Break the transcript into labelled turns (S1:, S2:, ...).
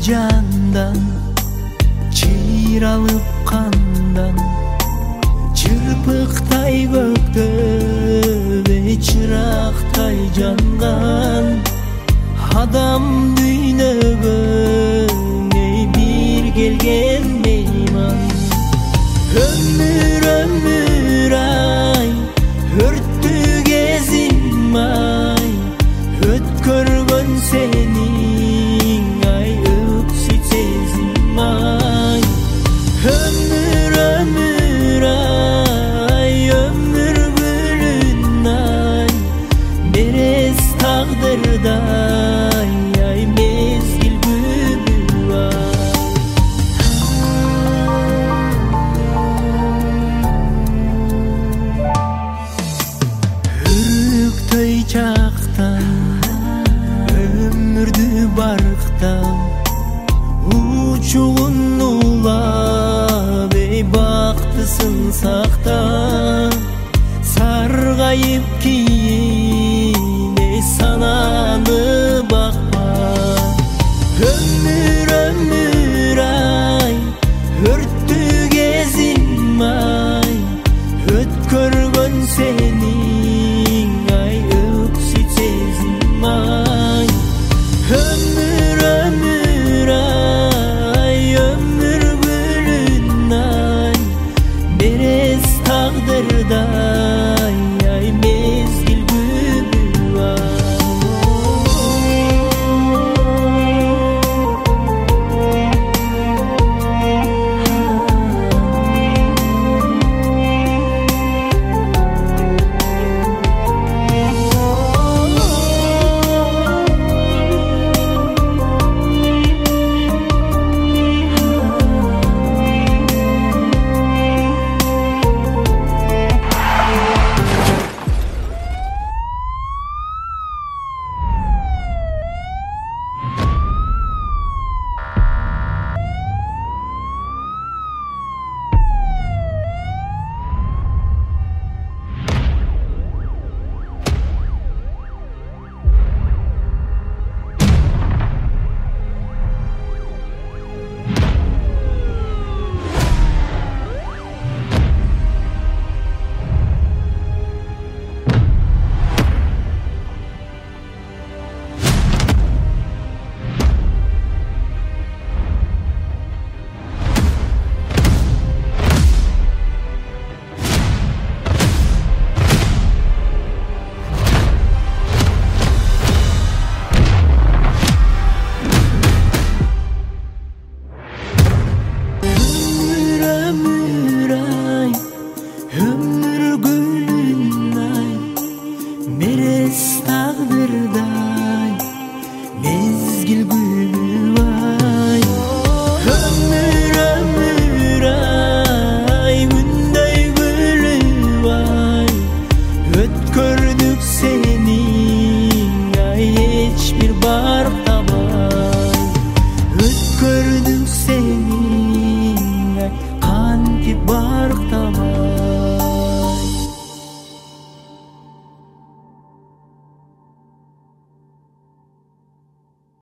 S1: жандан, чыйралып кандан, чырпыктай көктө чырактай жанган адам дүйнөгө бир келген мейман. Ömür ay, örttü gezim ay, ötkörgön senin ay, öksüt sezim ay. Ömür ay, ömür gülün ay, beres tağdırday ay, mezgil gülü ay. Örüktөй чактан, өмүрдү барктан, учугун улап, бактысын сакта, саргайып кийин, сананы бакпа. Ömür